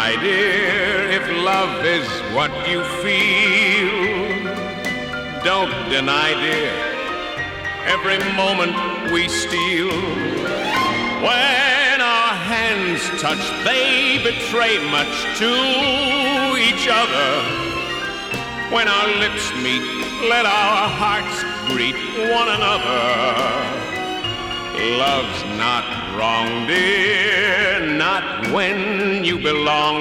my dear, if love is what you feel. Don't deny, dear, every moment we steal. When our hands touch, they betray much to each other. When our lips meet, let our hearts greet one another. Love's not wrong, dear, not when you belong